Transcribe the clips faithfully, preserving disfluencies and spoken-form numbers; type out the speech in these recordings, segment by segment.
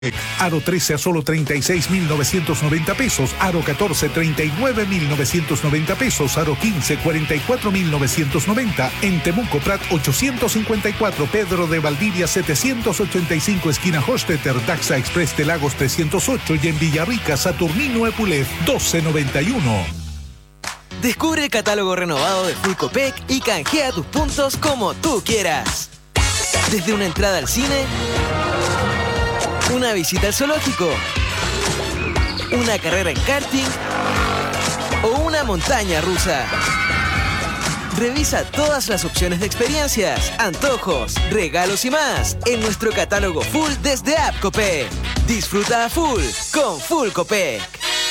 Aro trece a solo treinta y seis mil novecientos noventa pesos, Aro catorce treinta y nueve mil novecientos noventa pesos, Aro quince cuarenta y cuatro mil novecientos noventa, en Temuco Prat ochocientos cincuenta y cuatro, Pedro de Valdivia setecientos ochenta y cinco, esquina Hostetter, Daxa Express de Lagos trescientos ocho y en Villarrica Saturnino Epulef doce noventa y uno. Descubre el catálogo renovado de Full Copec y canjea tus puntos como tú quieras. Desde una entrada al cine, una visita al zoológico, una carrera en karting o una montaña rusa. Revisa todas las opciones de experiencias, antojos, regalos y más en nuestro catálogo full desde App Copec. Disfruta a full con Full Copec.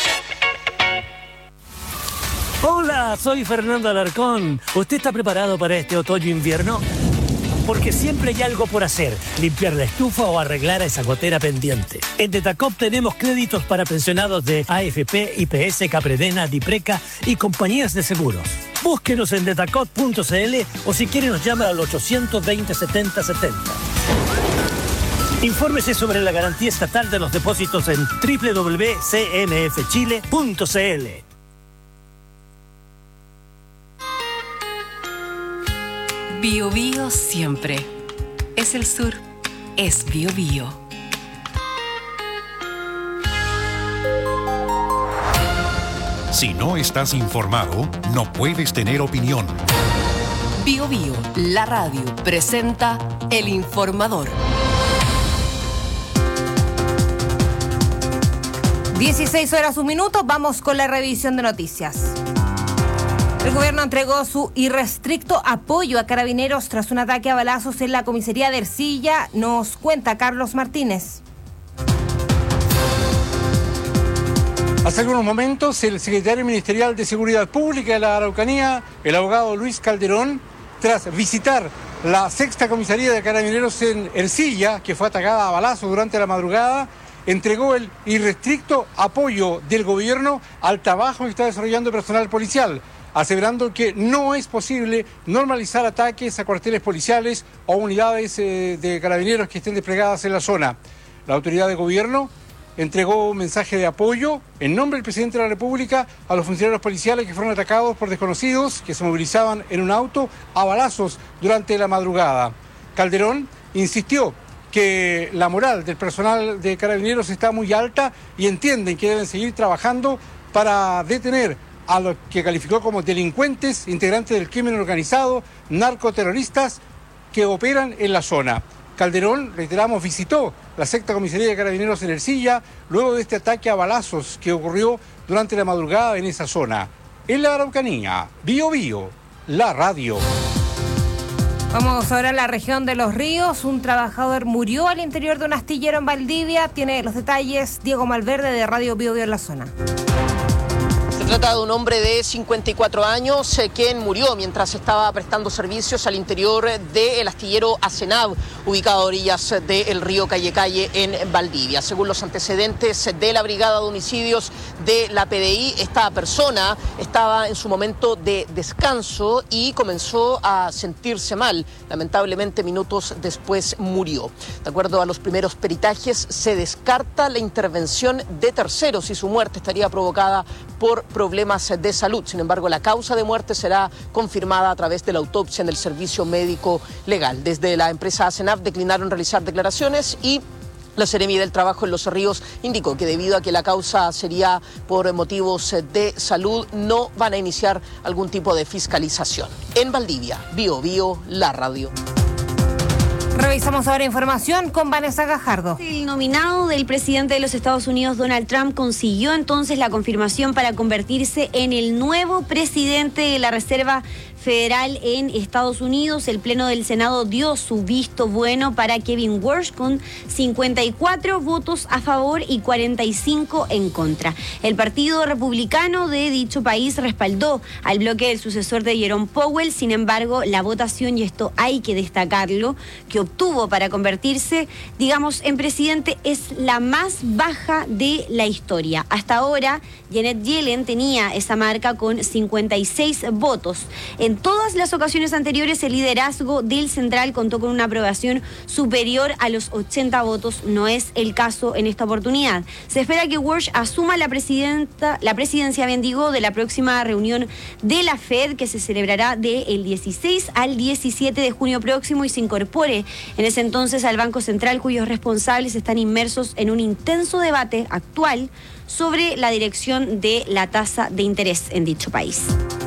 Hola, soy Fernando Alarcón. ¿Usted está preparado para este otoño-invierno? Porque siempre hay algo por hacer, limpiar la estufa o arreglar a esa gotera pendiente. En Detacop tenemos créditos para pensionados de A F P, I P S, Capredena, Dipreca y compañías de seguros. Búsquenos en detacop punto c l o si quiere nos llama al ochocientos veinte setenta setenta. Infórmese sobre la garantía estatal de los depósitos en doble u doble u doble u punto c n f chile punto c l. Bio Bio siempre. Es el sur. Es Bio Bio. Si no estás informado, no puedes tener opinión. Bio Bio, la radio, presenta El Informador. dieciséis horas, un minuto. Vamos con la revisión de noticias. El gobierno entregó su irrestricto apoyo a Carabineros tras un ataque a balazos en la comisaría de Ercilla. Nos cuenta Carlos Martínez. Hace algunos momentos, el secretario ministerial de Seguridad Pública de la Araucanía, el abogado Luis Calderón, tras visitar la sexta comisaría de Carabineros en Ercilla, que fue atacada a balazos durante la madrugada, entregó el irrestricto apoyo del gobierno al trabajo que está desarrollando personal policial, aseverando que no es posible normalizar ataques a cuarteles policiales o unidades eh, de carabineros que estén desplegadas en la zona. La autoridad de gobierno entregó un mensaje de apoyo en nombre del presidente de la República a los funcionarios policiales que fueron atacados por desconocidos que se movilizaban en un auto a balazos durante la madrugada. Calderón insistió que la moral del personal de carabineros está muy alta y entienden que deben seguir trabajando para detener a los que calificó como delincuentes, integrantes del crimen organizado, narcoterroristas que operan en la zona. Calderón, reiteramos, visitó la sexta comisaría de Carabineros en Ercilla luego de este ataque a balazos que ocurrió durante la madrugada en esa zona. En la Araucanía, Bio Bio, la radio. Vamos ahora a la región de Los Ríos. Un trabajador murió al interior de un astillero en Valdivia. Tiene los detalles Diego Malverde de Radio Bio Bio en la zona. Se trata de un hombre de cincuenta y cuatro años eh, quien murió mientras estaba prestando servicios al interior del astillero Acenab, ubicado a orillas del río Calle Calle en Valdivia. Según los antecedentes de la Brigada de Homicidios de la P D I, esta persona estaba en su momento de descanso y comenzó a sentirse mal. Lamentablemente, minutos después murió. De acuerdo a los primeros peritajes, se descarta la intervención de terceros y su muerte estaría provocada por problemas de salud. Sin embargo, la causa de muerte será confirmada a través de la autopsia en el servicio médico legal. Desde la empresa Acenab declinaron realizar declaraciones y la Seremi del Trabajo en Los Ríos indicó que debido a que la causa sería por motivos de salud, no van a iniciar algún tipo de fiscalización. En Valdivia, Bio Bio, la radio. Revisamos ahora información con Vanessa Gajardo. El nominado del presidente de los Estados Unidos, Donald Trump, consiguió entonces la confirmación para convertirse en el nuevo presidente de la Reserva Federal en Estados Unidos. El Pleno del Senado dio su visto bueno para Kevin Warsh con cincuenta y cuatro votos a favor y cuarenta y cinco en contra. El Partido Republicano de dicho país respaldó al bloque del sucesor de Jerome Powell. Sin embargo, la votación, y esto hay que destacarlo, que obtuvo para convertirse, digamos, en presidente es la más baja de la historia. Hasta ahora, Janet Yellen tenía esa marca con cincuenta y seis votos. En En todas las ocasiones anteriores, el liderazgo del Central contó con una aprobación superior a los ochenta votos. No es el caso en esta oportunidad. Se espera que Walsh asuma la, presidenta, la presidencia, bien digo, de la próxima reunión de la Fed, que se celebrará del dieciséis al diecisiete de junio próximo, y se incorpore en ese entonces al Banco Central, cuyos responsables están inmersos en un intenso debate actual sobre la dirección de la tasa de interés en dicho país.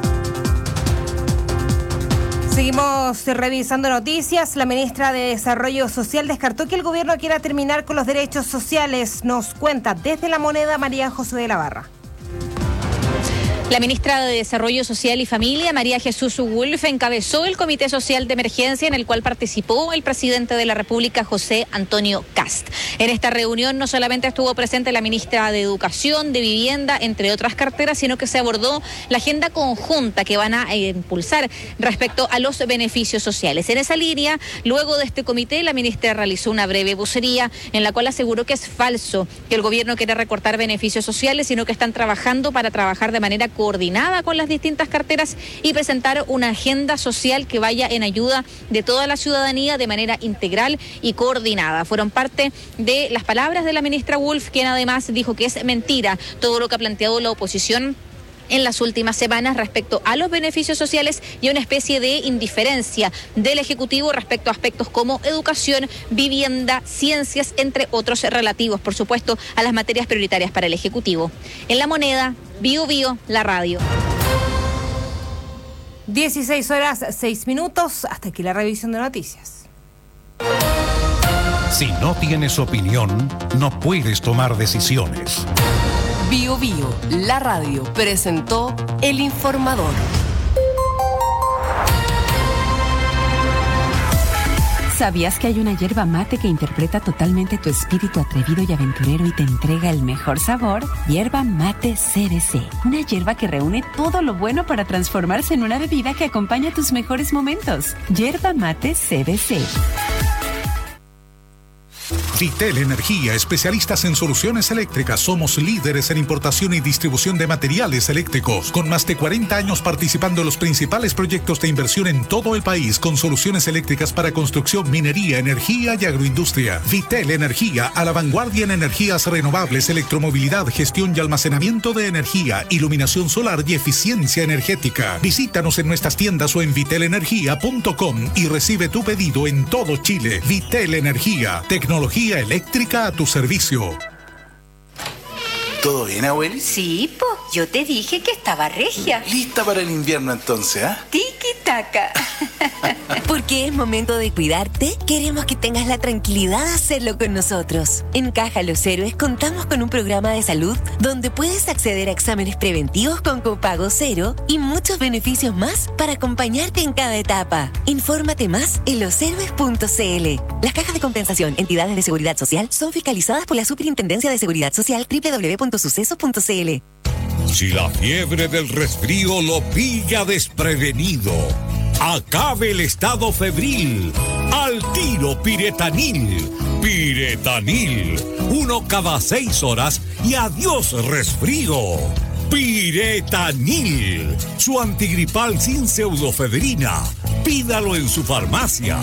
Seguimos revisando noticias. La ministra de Desarrollo Social descartó que el gobierno quiera terminar con los derechos sociales. Nos cuenta desde La Moneda María José de la Barra. La ministra de Desarrollo Social y Familia, María Jesús Wolf, encabezó el Comité Social de Emergencia en el cual participó el presidente de la República, José Antonio Kast. En esta reunión no solamente estuvo presente la ministra de Educación, de Vivienda, entre otras carteras, sino que se abordó la agenda conjunta que van a eh, impulsar respecto a los beneficios sociales. En esa línea, luego de este comité, la ministra realizó una breve vocería en la cual aseguró que es falso que el gobierno quiera recortar beneficios sociales, sino que están trabajando para trabajar de manera coordinada con las distintas carteras y presentar una agenda social que vaya en ayuda de toda la ciudadanía de manera integral y coordinada. Fueron parte de las palabras de la ministra Wolf, quien además dijo que es mentira todo lo que ha planteado la oposición en las últimas semanas respecto a los beneficios sociales y a una especie de indiferencia del Ejecutivo respecto a aspectos como educación, vivienda, ciencias, entre otros relativos, por supuesto, a las materias prioritarias para el Ejecutivo. En La Moneda, Bio Bio, la radio. dieciséis horas, seis minutos. Hasta aquí la revisión de noticias. Si no tienes opinión, no puedes tomar decisiones. Bio Bio, la radio, presentó El Informador. ¿Sabías que hay una yerba mate que interpreta totalmente tu espíritu atrevido y aventurero y te entrega el mejor sabor? Yerba Mate C B C. Una yerba que reúne todo lo bueno para transformarse en una bebida que acompaña tus mejores momentos. Yerba Mate C B C. Vitel Energía, especialistas en soluciones eléctricas. Somos líderes en importación y distribución de materiales eléctricos. Con más de cuarenta años participando en los principales proyectos de inversión en todo el país, con soluciones eléctricas para construcción, minería, energía y agroindustria. Vitel Energía, a la vanguardia en energías renovables, electromovilidad, gestión y almacenamiento de energía, iluminación solar y eficiencia energética. Visítanos en nuestras tiendas o en vitel energía punto com y recibe tu pedido en todo Chile. Vitel Energía, tecnología eléctrica a tu servicio. ¿Todo bien, abueli? Sí, po. Yo te dije que estaba regia. ¿Lista para el invierno entonces, ah? ¿eh? Tiki-taka. Porque es momento de cuidarte, queremos que tengas la tranquilidad de hacerlo con nosotros. En Caja Los Héroes contamos con un programa de salud donde puedes acceder a exámenes preventivos con copago cero y muchos beneficios más para acompañarte en cada etapa. Infórmate más en los héroes punto c l. Las cajas de compensación, entidades de seguridad social, son fiscalizadas por la Superintendencia de Seguridad Social, doble u doble u doble u punto suceso punto c l. Si la fiebre del resfrío lo pilla desprevenido, acabe el estado febril. Al tiro Piretanil. Piretanil. Uno cada seis horas y adiós resfrío. Piretanil. Su antigripal sin pseudofedrina. Pídalo en su farmacia.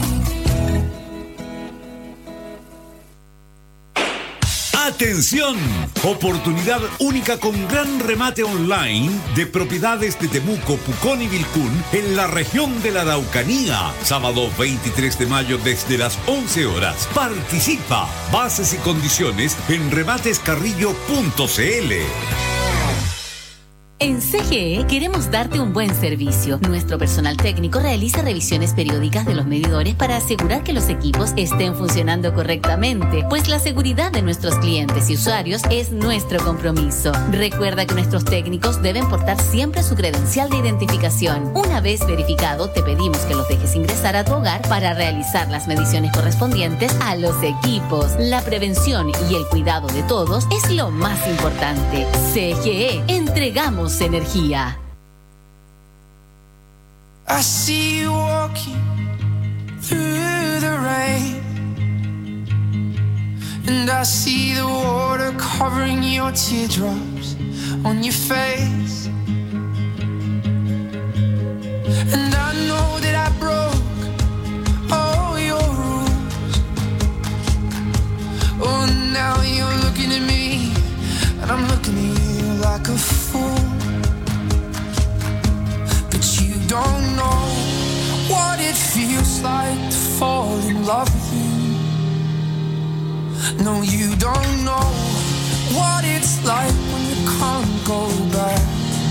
¡Atención! Oportunidad única con gran remate online de propiedades de Temuco, Pucón y Vilcún en la región de la Araucanía. Sábado veintitrés de mayo desde las once horas. Participa. Bases y condiciones en rematescarrillo punto c l. En C G E queremos darte un buen servicio. Nuestro personal técnico realiza revisiones periódicas de los medidores para asegurar que los equipos estén funcionando correctamente, pues la seguridad de nuestros clientes y usuarios es nuestro compromiso. Recuerda que nuestros técnicos deben portar siempre su credencial de identificación. Una vez verificado, te pedimos que los dejes ingresar a tu hogar para realizar las mediciones correspondientes a los equipos. La prevención y el cuidado de todos es lo más importante. C G E, entregamos energía. I see you walking through the rain, and I see the water covering your teardrops on your face, and I And I'm looking at you like a fool, but you don't know what it feels like to fall in love with you. No, you don't know what it's like when you can't go back.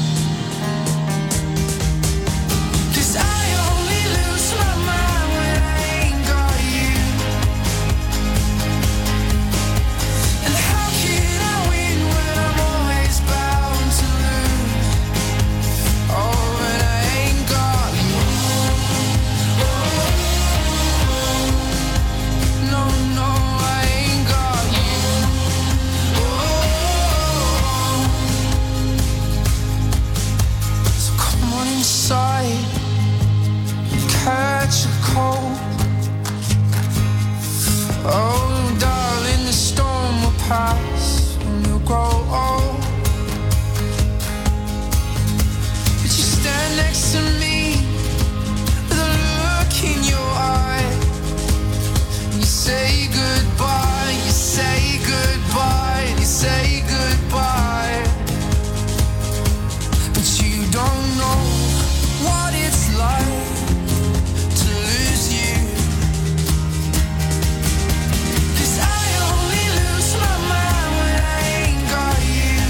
'Cause I only lose my mind when I ain't got you. And how can I win when I'm always bound to lose? Oh, when I ain't got you. No, no, I ain't got you. So come on inside, catch a cold. Oh, darling, the storm will pass and you'll grow old. But you stand next to me with a look in your eye. You say goodbye, you say goodbye, you say goodbye. But you don't know what it's like to lose you. 'Cause I only lose my mind when I ain't got you.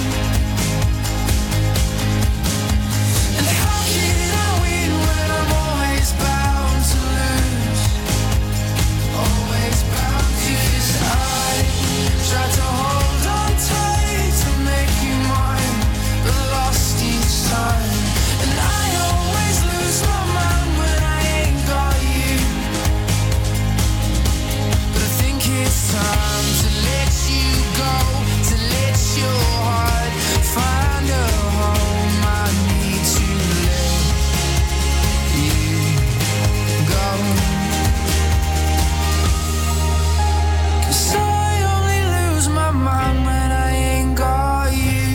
And how can I win when I'm always bound to lose? Always bound to lose. I try to hold on tight to make you mine, but lost each time. And I always lose my mind when I ain't got you. But I think it's time to let you go, to let your heart find a home. I need to let you go. 'Cause I only lose my mind when I ain't got you.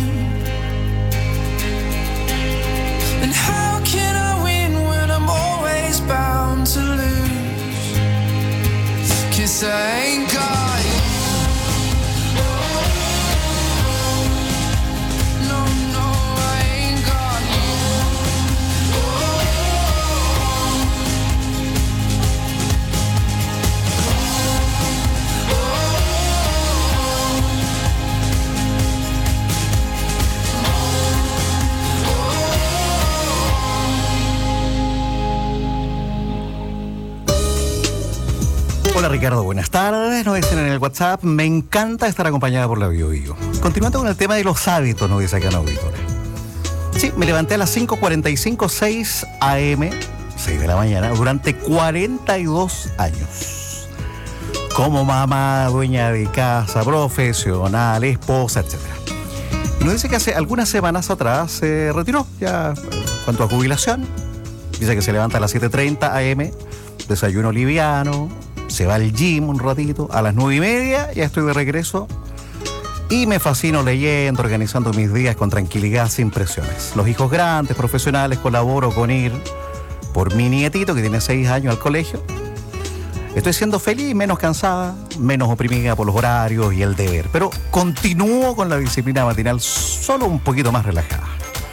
And how can I win when I'm always bound to lose? 'Cause I ain't got you. No, no, I ain't got you. Hola Ricardo, buenas tardes, nos dicen en el WhatsApp, me encanta estar acompañada por la Bio Bio. Continuando con el tema de los hábitos, nos dice acá en auditora. Sí, me levanté a las cinco cuarenta y cinco, seis a eme, seis de la mañana, durante cuarenta y dos años. Como mamá, dueña de casa, profesional, esposa, etcétera. Y nos dice que hace algunas semanas atrás se retiró, ya en cuanto a jubilación. Dice que se levanta a las siete treinta a eme, desayuno liviano, se va al gym un ratito, a las nueve y media ya estoy de regreso y me fascino leyendo, organizando mis días con tranquilidad, sin presiones. Los hijos grandes, profesionales, colaboro con ir por mi nietito que tiene seis años al colegio. Estoy siendo feliz, menos cansada, menos oprimida por los horarios y el deber, pero continúo con la disciplina matinal solo un poquito más relajada.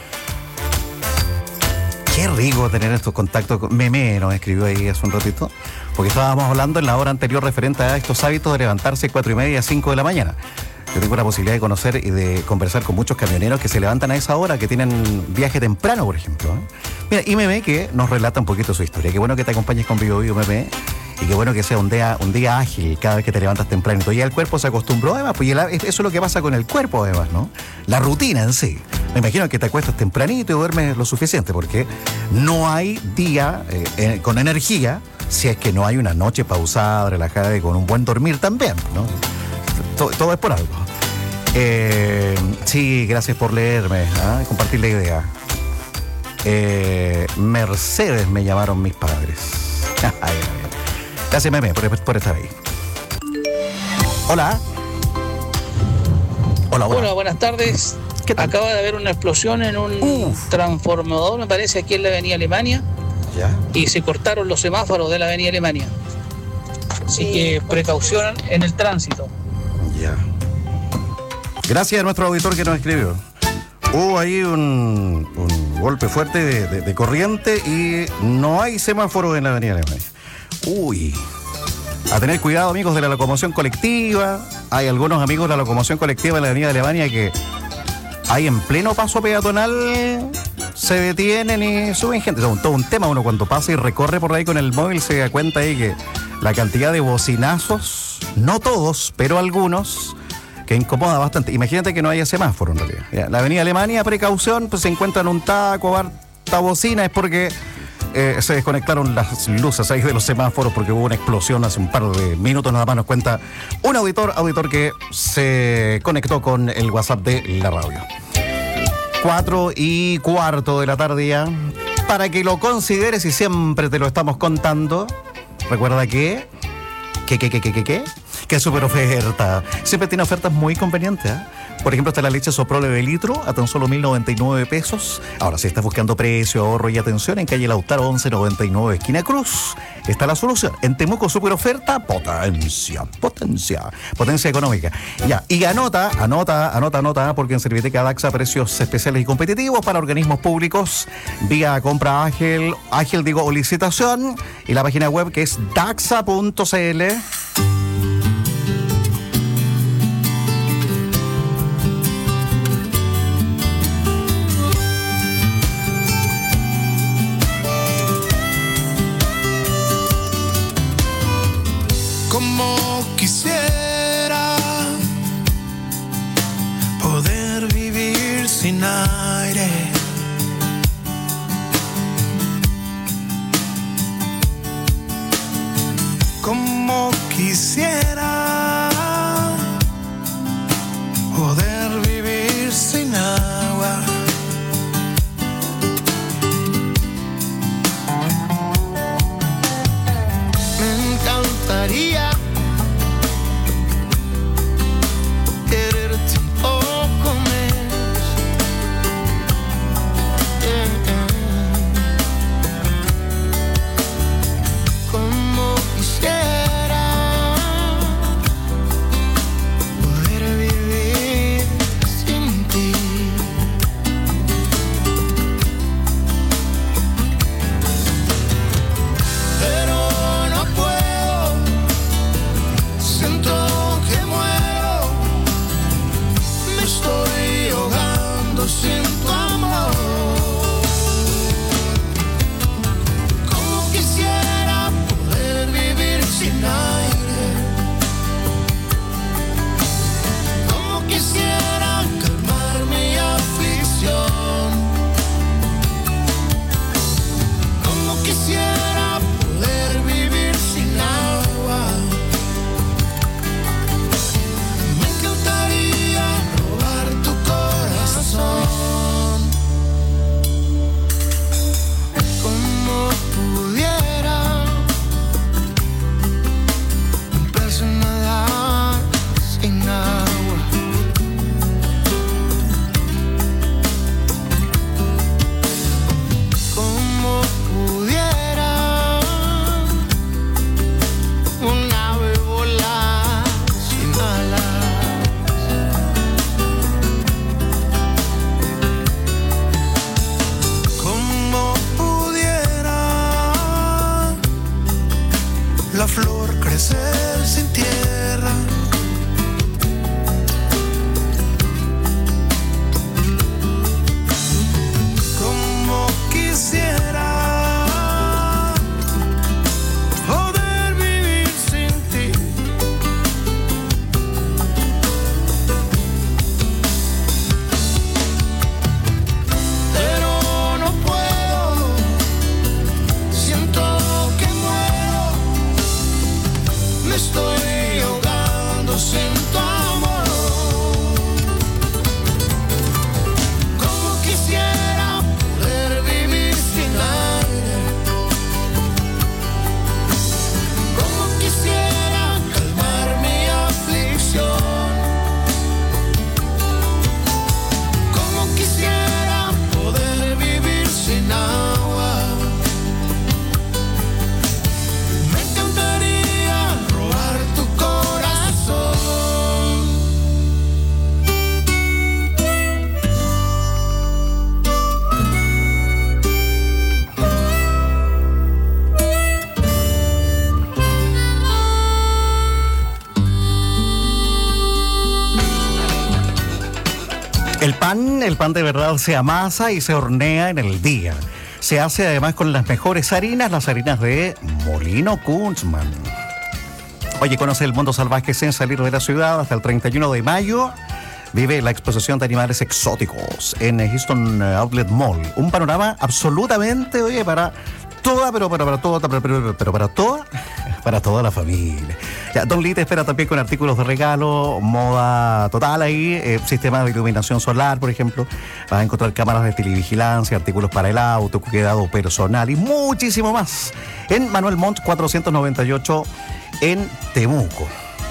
Qué rico tener estos contactos con Meme, nos escribió ahí hace un ratito, porque estábamos hablando en la hora anterior referente a estos hábitos de levantarse cuatro y media a cinco de la mañana. Yo tengo la posibilidad de conocer y de conversar con muchos camioneros que se levantan a esa hora, que tienen viaje temprano, por ejemplo. Mira, y Meme que nos relata un poquito su historia. Qué bueno que te acompañes con Bio Bio, Meme, y qué bueno que sea un día, un día ágil cada vez que te levantas temprano. Y ya el cuerpo se acostumbró, además, pues eso es lo que pasa con el cuerpo, además, ¿no? La rutina en sí. Me imagino que te acuestas tempranito y duermes lo suficiente, porque no hay día eh, eh, con energía si es que no hay una noche pausada, relajada y con un buen dormir también, ¿no? Todo, todo es por algo. Eh, sí, gracias por leerme, ¿eh? Compartir la idea. Eh, Mercedes me llamaron mis padres. Ay, ay, ay. Gracias, Meme, por, por estar ahí. Hola. Hola, hola. Hola, buenas tardes. Acaba de haber una explosión en un Uf. transformador, me parece, aquí en la avenida Alemania. ¿Ya? Y se cortaron los semáforos de la avenida Alemania. Así sí, que precaución en el tránsito. Ya. Gracias a nuestro auditor que nos escribió. Hubo ahí un, un golpe fuerte de, de, de corriente y no hay semáforo en la avenida Alemania. Uy, a tener cuidado, amigos de la locomoción colectiva. Hay algunos amigos de la locomoción colectiva en la avenida Alemania que hay en pleno paso peatonal, se detienen y suben gente. Es todo un tema. Uno cuando pasa y recorre por ahí con el móvil se da cuenta ahí que la cantidad de bocinazos, no todos, pero algunos, que incomoda bastante. Imagínate que no haya semáforo en realidad. Ya, la avenida Alemania, precaución, pues se encuentran un taco, harta bocina, es porque eh, se desconectaron las luces ahí de los semáforos porque hubo una explosión hace un par de minutos, nada más nos cuenta un auditor, auditor que se conectó con el WhatsApp de la radio. Cuatro y cuarto de la tarde ya, para que lo consideres y siempre te lo estamos contando. Recuerda que, que, que, que, que, que, que, que super oferta. Siempre tiene ofertas muy convenientes, ¿eh? Por ejemplo, está la leche Soprole de litro a tan solo mil noventa y nueve pesos. Ahora, si estás buscando precio, ahorro y atención, en calle Lautaro once noventa y nueve, esquina Cruz, está la solución. En Temuco, super oferta, potencia, potencia, potencia económica. Ya, y anota, anota, anota, anota, porque en Serviteca Daxa precios especiales y competitivos para organismos públicos, vía compra ágil, ágil digo, o licitación, y la página web que es daxa punto cl. Como quisiera poder vivir sin aire, como quisiera poder vivir sin agua. Me encantaría quererte un poco más. Yeah, yeah. Como quisiera El pan, el pan de verdad se amasa y se hornea en el día. Se hace además con las mejores harinas, las harinas de Molino Kunzman. Oye, conoce el mundo salvaje sin salir de la ciudad hasta el treinta y uno de mayo. Vive la exposición de animales exóticos en Houston Outlet Mall. Un panorama absolutamente, oye, para toda, pero para, para toda, pero, pero, pero para toda, para toda la familia. Ya, Don Lee te espera también con artículos de regalo, moda total ahí, eh, sistemas de iluminación solar, por ejemplo. Vas a encontrar cámaras de televigilancia, artículos para el auto, cuidado personal y muchísimo más. En Manuel Montt cuatrocientos noventa y ocho en Temuco.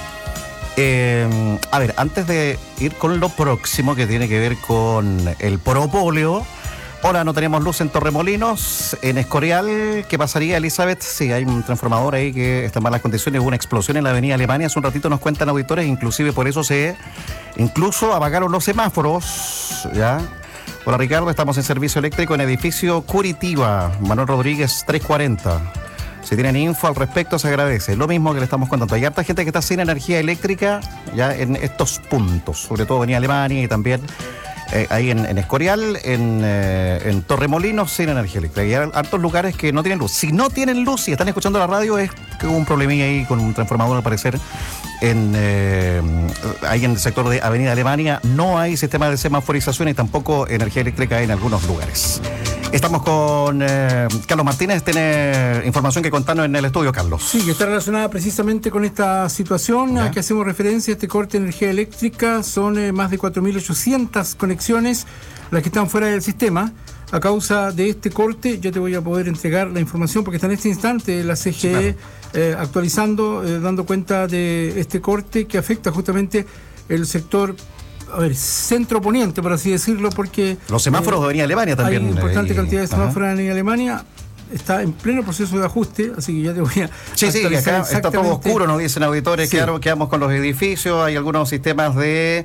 Eh, a ver, antes de ir con lo próximo que tiene que ver con el propóleo. Ahora no tenemos luz en Torremolinos, en Escorial. ¿Qué pasaría, Elizabeth? Sí, hay un transformador ahí que está en malas condiciones. Hubo una explosión en la avenida Alemania. Hace un ratito nos cuentan auditores, inclusive por eso se incluso apagaron los semáforos. ¿Ya? Hola Ricardo, estamos en servicio eléctrico en edificio Curitiba, Manuel Rodríguez trescientos cuarenta. Si tienen info al respecto, se agradece. Lo mismo que le estamos contando. Hay harta gente que está sin energía eléctrica ya en estos puntos, sobre todo avenida Alemania y también Eh, ahí en, en Escorial, en, eh, en Torremolinos, sin energía eléctrica. Y hay hartos lugares que no tienen luz. Si no tienen luz y están escuchando la radio, es que hubo un problemilla ahí con un transformador, al parecer, en, eh, ahí en el sector de Avenida Alemania. No hay sistema de semaforización y tampoco energía eléctrica en algunos lugares. Estamos con eh, Carlos Martínez, tiene información que contarnos en el estudio, Carlos. Sí, que está relacionada precisamente con esta situación ¿Ya? a que hacemos referencia. Este corte de energía eléctrica son eh, más de cuatro mil ochocientas conexiones las que están fuera del sistema. A causa de este corte, yo te voy a poder entregar la información porque está en este instante la C G E sí, claro. eh, actualizando, eh, dando cuenta de este corte que afecta justamente el sector, a ver, centro poniente, por así decirlo, porque los semáforos eh, de Avenida Alemania también. Hay una importante eh, cantidad de semáforos ajá. en Avenida Alemania. Está en pleno proceso de ajuste, así que ya te voy a Sí, sí, acá está todo oscuro, nos dicen auditores, sí. Claro, quedamos con los edificios, hay algunos sistemas de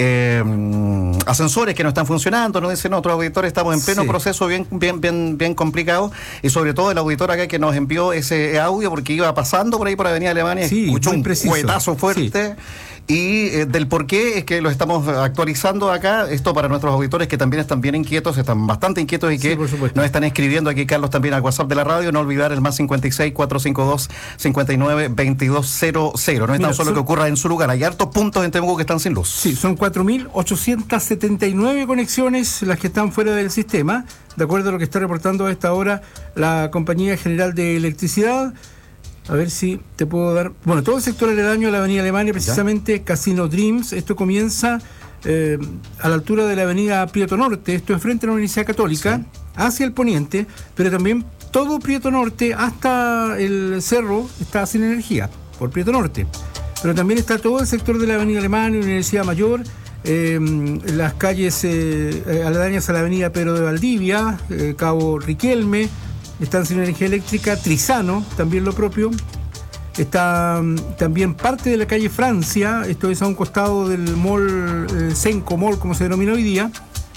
eh, ascensores que no están funcionando, nos dicen otros auditores, estamos en pleno sí. proceso bien, bien, bien, bien complicado, y sobre todo el auditor acá que nos envió ese audio porque iba pasando por ahí por Avenida Alemania, sí, escuchó un preciso. cuetazo fuerte. Sí. Y eh, del por qué es que lo estamos actualizando acá, esto para nuestros auditores que también están bien inquietos, están bastante inquietos y que sí, nos están escribiendo aquí, Carlos, también al WhatsApp de la radio, no olvidar el más cincuenta y seis, cuatrocientos cincuenta y dos, cincuenta y nueve, veintidós cero cero. No es Mira, tan solo son... que ocurra en su lugar, hay hartos puntos en Temuco que están sin luz. Sí, son cuatro mil ochocientas setenta y nueve conexiones las que están fuera del sistema, de acuerdo a lo que está reportando a esta hora la Compañía General de Electricidad. A ver si te puedo dar... Bueno, todo el sector aledaño a la Avenida Alemania, precisamente, ¿Ya? Casino Dreams. Esto comienza eh, a la altura de la Avenida Prieto Norte. Esto es frente a la Universidad Católica, sí. hacia el poniente, pero también todo Prieto Norte hasta el cerro está sin energía, por Prieto Norte. Pero también está todo el sector de la Avenida Alemania, Universidad Mayor, eh, las calles eh, aledañas a la Avenida Pedro de Valdivia, eh, Cabo Riquelme, están sin energía eléctrica, Trizano, también lo propio. Está um, también parte de la calle Francia, esto es a un costado del mall, eh, Senco Mall, como se denomina hoy día.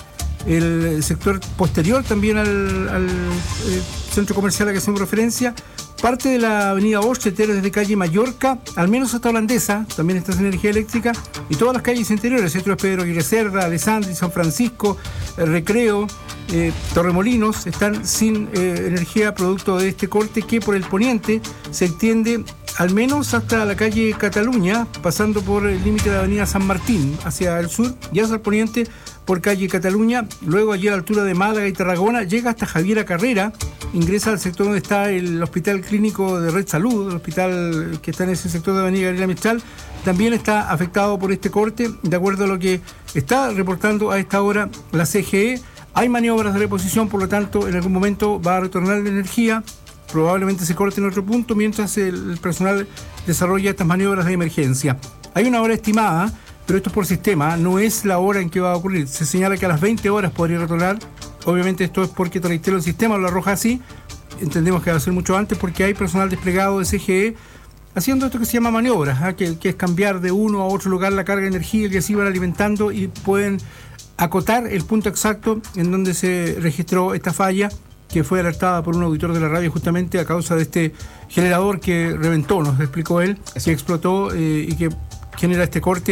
El sector posterior también al, al eh, centro comercial a que hacemos referencia. Parte de la avenida Ocheter desde calle Mallorca, al menos hasta Holandesa, también está sin energía eléctrica. Y todas las calles interiores, esto es Pedro Aguirre Cerda, Alessandri, San Francisco, eh, Recreo, eh, Torremolinos, están sin eh, energía producto de este corte que por el poniente se extiende al menos hasta la calle Cataluña, pasando por el límite de la avenida San Martín hacia el sur y hacia el poniente por calle Cataluña, luego allí a la altura de Málaga y Tarragona, llega hasta Javiera Carrera, ingresa al sector donde está el Hospital Clínico de Red Salud, el hospital que está en ese sector de avenida Gabriela Mistral, también está afectado por este corte, de acuerdo a lo que está reportando a esta hora la C G E. Hay maniobras de reposición, por lo tanto, en algún momento va a retornar la energía, probablemente se corte en otro punto, mientras el personal desarrolla estas maniobras de emergencia. Hay una hora estimada, pero esto es por sistema, no es la hora en que va a ocurrir. Se señala que a las veinte horas podría retornar. Obviamente esto es porque, te reitero, el sistema lo arroja así. Entendemos que va a ser mucho antes porque hay personal desplegado de C G E haciendo esto que se llama maniobras, ¿eh? que, que es cambiar de uno a otro lugar la carga de energía y así van alimentando y pueden acotar el punto exacto en donde se registró esta falla, que fue alertada por un auditor de la radio justamente a causa de este generador que reventó, nos explicó él, que explotó eh, y que genera este corte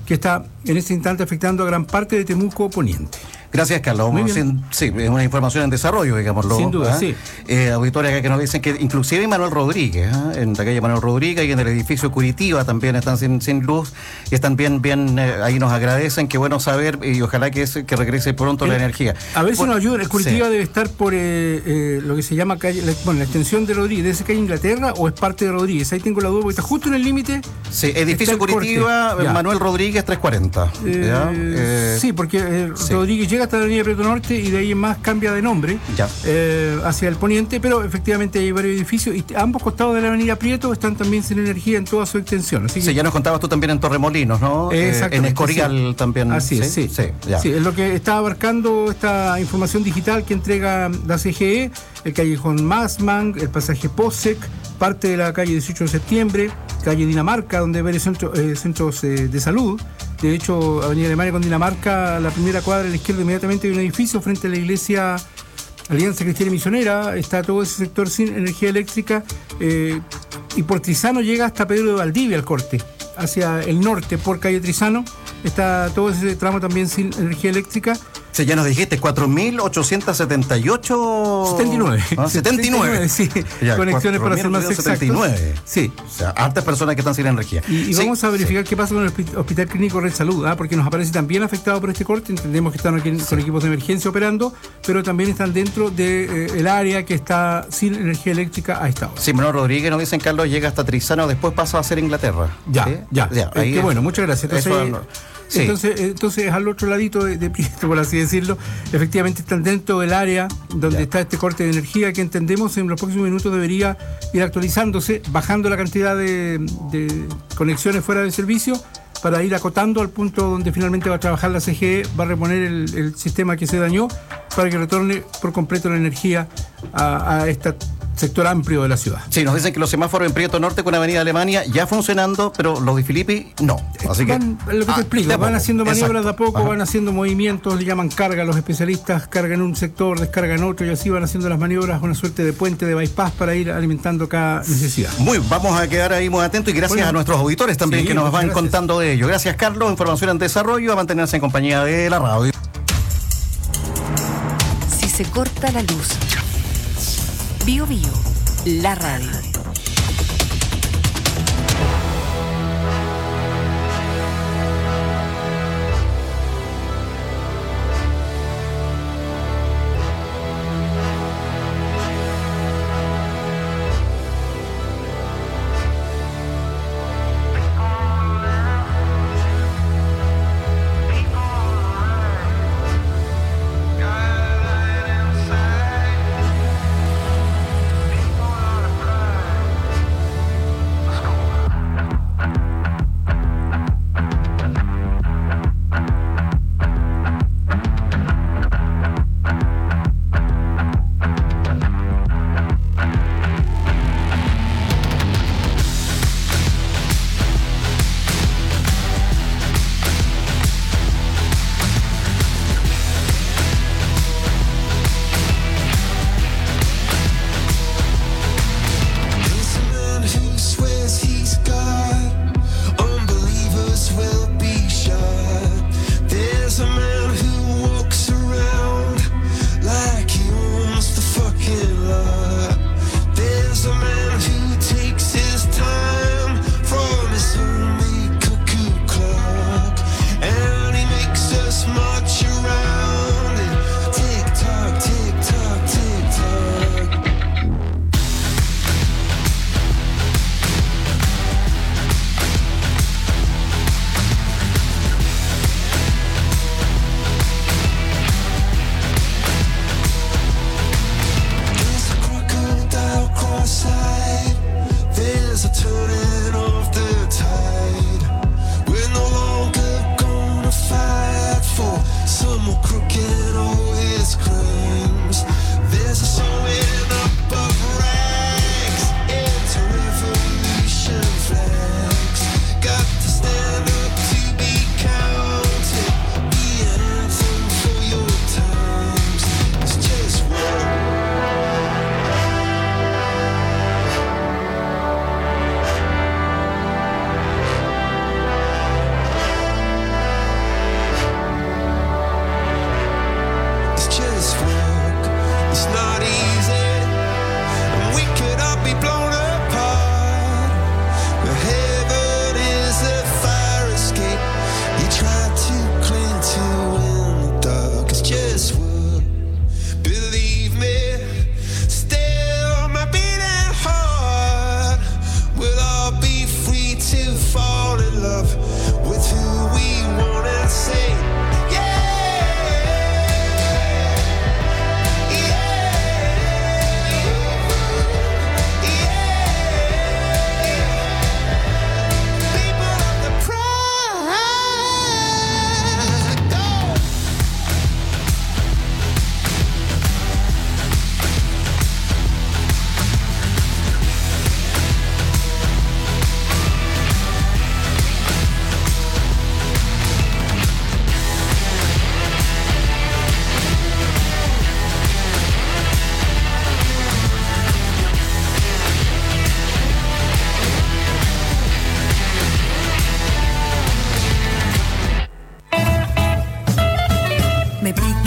que está en este instante afectando a gran parte de Temuco Poniente. Gracias, Carlos. Sin, sí, es una información en desarrollo, digámoslo. Sin duda, ¿eh? sí. Eh, auditores acá que nos dicen que inclusive Manuel Rodríguez, ¿eh? en la calle Manuel Rodríguez y en el edificio Curitiba también están sin, sin luz y están bien, bien, eh, ahí nos agradecen, qué bueno saber y ojalá que, es, que regrese pronto el, la energía. A ver si bueno, nos ayuda, el Curitiba sí. debe estar por eh, eh, lo que se llama calle, la, bueno, la extensión de Rodríguez, ¿debe ser calle Inglaterra o es parte de Rodríguez? Ahí tengo la duda porque está justo en el límite. Sí, edificio Curitiba, Manuel Rodríguez trescientos cuarenta. Eh, eh, sí, porque eh, sí. Rodríguez llega hasta la avenida Prieto Norte y de ahí en más cambia de nombre eh, hacia el poniente, pero efectivamente hay varios edificios y a ambos costados de la avenida Prieto están también sin energía en toda su extensión. Así que... Sí, ya nos contabas tú también en Torremolinos, ¿no? Eh, en Escorial sí. también. Así es, sí. Sí, ya. sí, es lo que está abarcando esta información digital que entrega la C G E, el callejón Massman, el pasaje Posec, parte de la calle dieciocho de septiembre, calle Dinamarca, donde hay varios centros, eh, centros eh, de salud. De hecho, Avenida Alemania con Dinamarca, la primera cuadra a la izquierda inmediatamente hay un edificio frente a la iglesia Alianza Cristiana y Misionera, está todo ese sector sin energía eléctrica eh, y por Trizano llega hasta Pedro de Valdivia el corte, hacia el norte por calle Trizano, está todo ese tramo también sin energía eléctrica. Sí, ya nos dijiste, cuatro mil ochocientos setenta y ocho... setenta y nueve. ¿Ah? setenta y nueve. Sí, ya, conexiones para ser más exactos. setenta y nueve. Sí. O sea, hartas personas que están sin energía. Y, y sí, vamos a verificar sí. qué pasa con el Hospital Clínico Red Salud, ¿ah? Porque nos aparece también afectado por este corte. Entendemos que están aquí sí. con equipos de emergencia operando, pero también están dentro del de, eh, área que está sin energía eléctrica a esta hora. Sí, Manuel Rodríguez nos dicen, Carlos, llega hasta Trizano, después pasa a ser Inglaterra. Ya, ¿sí? ya. ya eh, qué bueno, muchas gracias. Entonces, eso, sí. entonces, entonces, al otro ladito de, de Prieto, por así decirlo, efectivamente están dentro del área donde ya. está este corte de energía que entendemos en los próximos minutos debería ir actualizándose, bajando la cantidad de, de conexiones fuera del servicio para ir acotando al punto donde finalmente va a trabajar la C G E, va a reponer el, el sistema que se dañó para que retorne por completo la energía a, a este sector amplio de la ciudad. Sí, nos dicen que los semáforos en Prieto Norte con Avenida Alemania ya funcionando, pero los de Filippi no. Así van, que, lo que te ah, explico, van haciendo maniobras exacto. de a poco, Ajá. van haciendo movimientos, le llaman carga, los especialistas cargan un sector, descargan otro y así van haciendo las maniobras, una suerte de puente de bypass para ir alimentando cada necesidad. Muy, vamos a quedar ahí muy atentos y gracias bueno, a nuestros auditores también sí, que nos van gracias. contando de ello. Gracias, Carlos. Información en desarrollo, a mantenerse en compañía de la radio. Si se corta la luz, Bio Bio, la radio.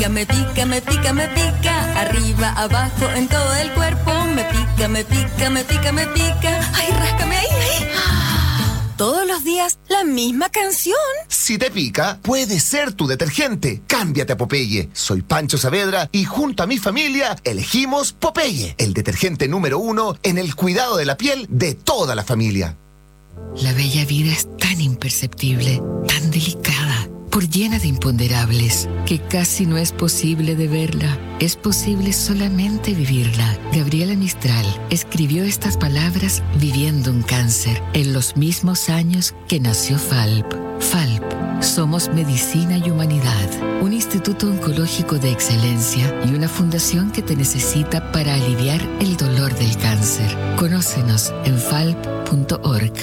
pica, me pica, me pica, me pica. Arriba, abajo, en todo el cuerpo. Me pica, me pica, me pica, me pica. Ay, ráscame ahí, ahí. Todos los días, la misma canción. Si te pica, puede ser tu detergente. Cámbiate a Popeye. Soy Pancho Saavedra y junto a mi familia elegimos Popeye, el detergente número uno en el cuidado de la piel de toda la familia. La bella vida es tan imperceptible, tan delicada, por llena de imponderables, que casi no es posible de verla. Es posible solamente vivirla. Gabriela Mistral escribió estas palabras viviendo un cáncer en los mismos años que nació Falp. Falp, somos medicina y humanidad, un instituto oncológico de excelencia y una fundación que te necesita para aliviar el dolor del cáncer. Conócenos en falp punto org.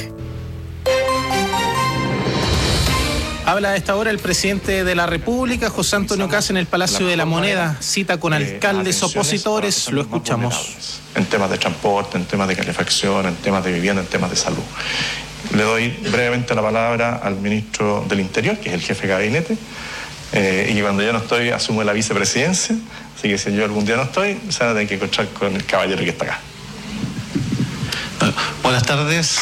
Habla a esta hora el presidente de la República, José Antonio Kast, en el Palacio de la Moneda. Cita con alcaldes opositores. Lo escuchamos. En temas de transporte, en temas de calefacción, en temas de vivienda, en temas de salud. Le doy brevemente la palabra al ministro del Interior, que es el jefe de gabinete, eh, y cuando yo no estoy, asumo la vicepresidencia. Así que si yo algún día no estoy, se van a tener que encontrar con el caballero que está acá. Bueno, buenas tardes.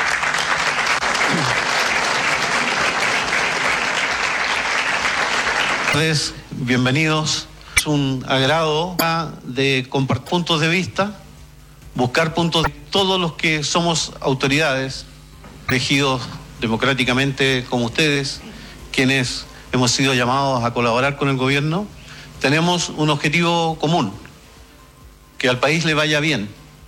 Bienvenidos. Es un agrado de compartir puntos de vista, buscar puntos de todos los que somos autoridades, elegidos democráticamente como ustedes, quienes hemos sido llamados a colaborar con el gobierno. Tenemos un objetivo común, que al país le vaya bien.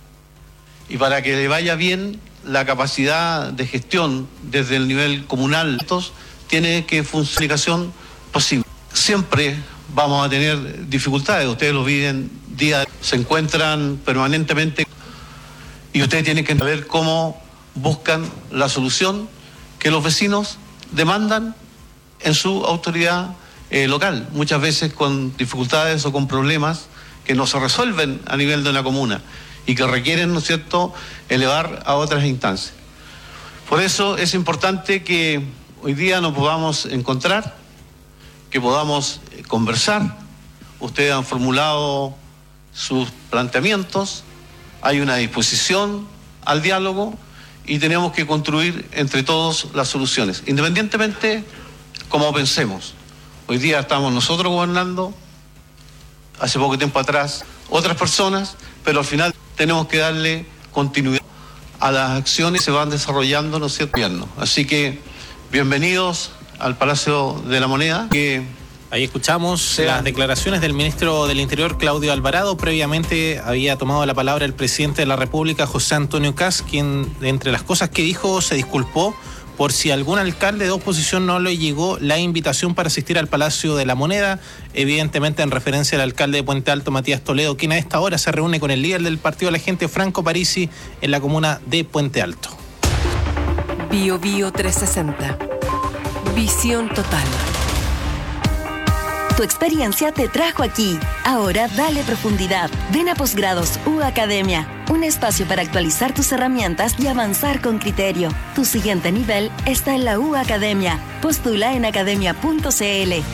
Y para que le vaya bien, la capacidad de gestión desde el nivel comunal tiene que funcionar posible. Siempre vamos a tener dificultades, ustedes lo viven día a día, se encuentran permanentemente y ustedes tienen que saber cómo buscan la solución que los vecinos demandan en su autoridad eh, local, muchas veces con dificultades o con problemas que no se resuelven a nivel de una comuna y que requieren, ¿no es cierto?, elevar a otras instancias. Por eso es importante que hoy día nos podamos encontrar, que podamos conversar. Ustedes han formulado sus planteamientos, hay una disposición al diálogo y tenemos que construir entre todos las soluciones, independientemente como pensemos. Hoy día estamos nosotros gobernando, hace poco tiempo atrás otras personas, pero al final tenemos que darle continuidad a las acciones que se van desarrollando, ¿no es cierto?, gobierno. Así que bienvenidos al Palacio de la Moneda. Que Ahí escuchamos las declaraciones del ministro del Interior, Claudio Alvarado. Previamente había tomado la palabra el presidente de la República, José Antonio Kast, quien, entre las cosas que dijo, se disculpó por si algún alcalde de oposición no le llegó la invitación para asistir al Palacio de la Moneda, evidentemente en referencia al alcalde de Puente Alto, Matías Toledo, quien a esta hora se reúne con el líder del Partido de la Gente, Franco Parisi, en la comuna de Puente Alto. Bio Bio trescientos sesenta. Visión total. Tu experiencia te trajo aquí. Ahora dale profundidad. Ven a Posgrados U Academia, un espacio para actualizar tus herramientas y avanzar con criterio. Tu siguiente nivel está en la U Academia. Postula en academia punto c l.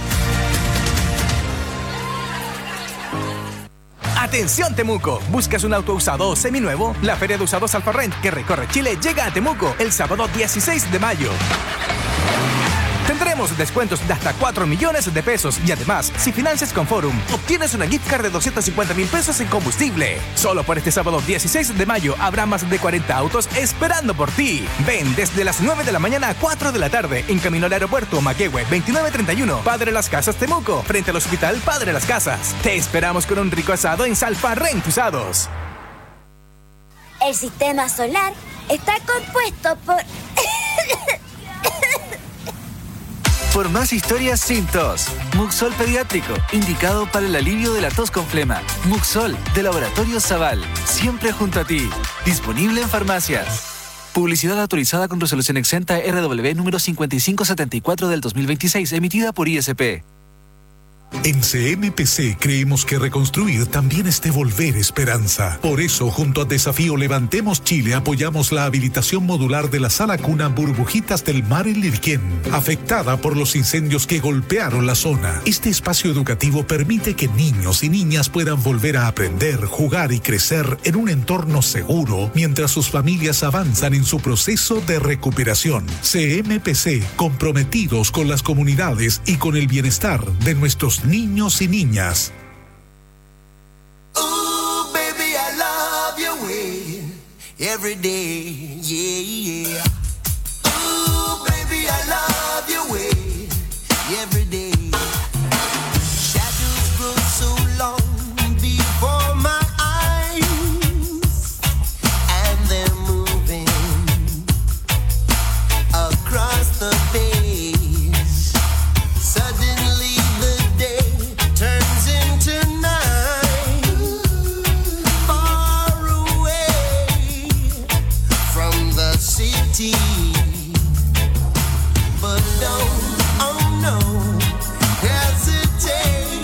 Atención Temuco, ¿buscas un auto usado o seminuevo? La Feria de Usados Alfarrent, que recorre Chile, llega a Temuco el sábado dieciséis de mayo. Tendremos descuentos de hasta cuatro millones de pesos y además, si financias con Forum, obtienes una gift card de doscientos cincuenta mil pesos en combustible. Solo por este sábado dieciséis de mayo habrá más de cuarenta autos esperando por ti. Ven desde las nueve de la mañana a cuatro de la tarde en camino al aeropuerto Maquehue veintinueve treinta y uno, Padre Las Casas Temuco, frente al Hospital Padre Las Casas. Te esperamos con un rico asado en Salfarrent Usados. El sistema solar está compuesto por... Por más historias sin tos. Muxol Pediátrico, indicado para el alivio de la tos con flema. Muxol, de Laboratorio Zaval, siempre junto a ti. Disponible en farmacias. Publicidad autorizada con resolución exenta R W número cincuenta y cinco setenta y cuatro del dos mil veintiséis, emitida por I S P. En C M P C creemos que reconstruir también es devolver esperanza. Por eso, junto a Desafío Levantemos Chile, apoyamos la habilitación modular de la sala cuna Burbujitas del Mar en Lirquén, afectada por los incendios que golpearon la zona. Este espacio educativo permite que niños y niñas puedan volver a aprender, jugar y crecer en un entorno seguro, mientras sus familias avanzan en su proceso de recuperación. C M P C, comprometidos con las comunidades y con el bienestar de nuestros niños y niñas. Ooh, baby, I love your way every day, yeah, yeah. Ooh, baby, I love your way every day. Shadows grow so long before my eyes, and they're moving across the page. Suddenly the day turns into night, far away from the city. But don't, oh no, hesitate,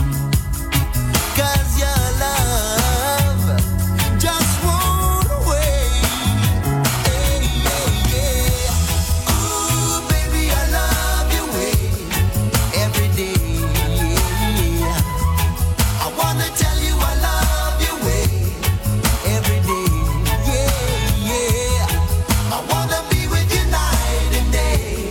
'cause your love just won't wait. Hey, yeah, yeah. Ooh, baby, I love your way every day. Yeah. I wanna tell you I love your way every day. Yeah, yeah. I wanna be with you night and day.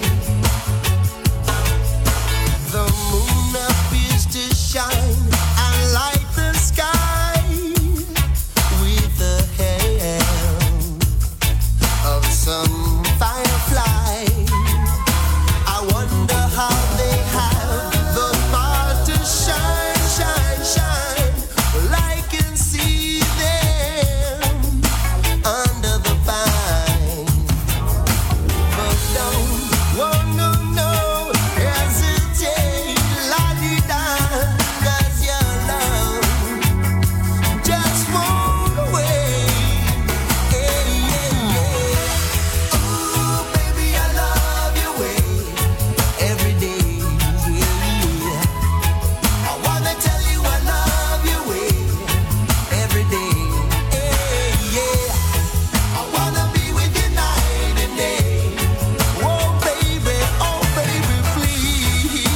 The moon appears to shine and light the sky with the help of some firefly. I wonder how they have the power to shine, shine, shine. Well, I can see them under the pine. But don't, oh no, no, hesitate, la-di-da, 'cause your love just won't wait. Hey, yeah, yeah. Ooh, baby, I love your way every day. Yeah. I wanna tell you I love your way every day. Hey, yeah. I wanna be with you night and day. Oh, baby, oh, baby, please.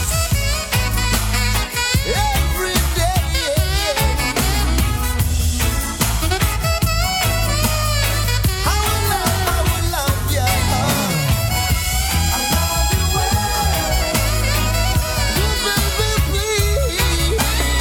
Every day. I will love, I will love you. I love you well. Oh, baby, please.